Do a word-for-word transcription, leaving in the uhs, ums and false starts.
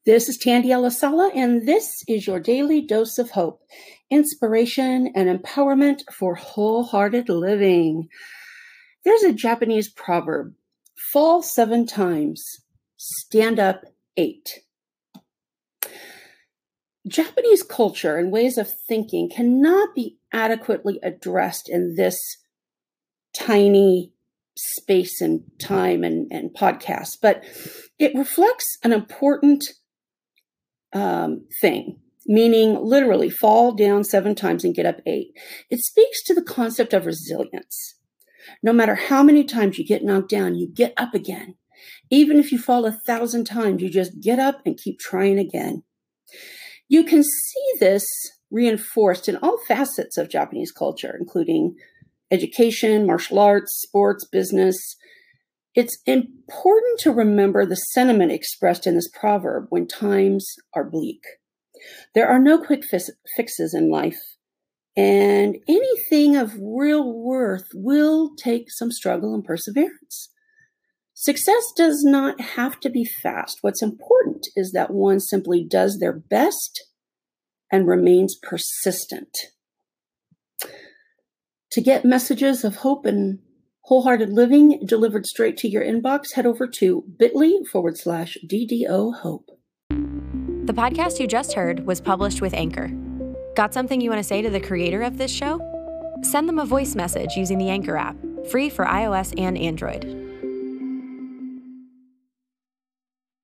This is Tandy Alasala, and this is your daily dose of hope, inspiration, and empowerment for wholehearted living. There's a Japanese proverb, fall seven times, stand up eight. Japanese culture and ways of thinking cannot be adequately addressed in this tiny space and time and, and podcast, but it reflects an important um, thing, meaning literally fall down seven times and get up eight. It speaks to the concept of resilience. No matter how many times you get knocked down, you get up again. Even if you fall a thousand times, you just get up and keep trying again. You can see this reinforced in all facets of Japanese culture, including education, martial arts, sports, business. It's important to remember the sentiment expressed in this proverb when times are bleak. There are no quick fixes in life, and anything of real worth will take some struggle and perseverance. Success does not have to be fast. What's important is that one simply does their best and remains persistent. To get messages of hope and wholehearted living delivered straight to your inbox, head over to bit.ly forward slash DDO Hope. The podcast you just heard was published with Anchor. Got something you want to say to the creator of this show? Send them a voice message using the Anchor app, free for iOS and Android.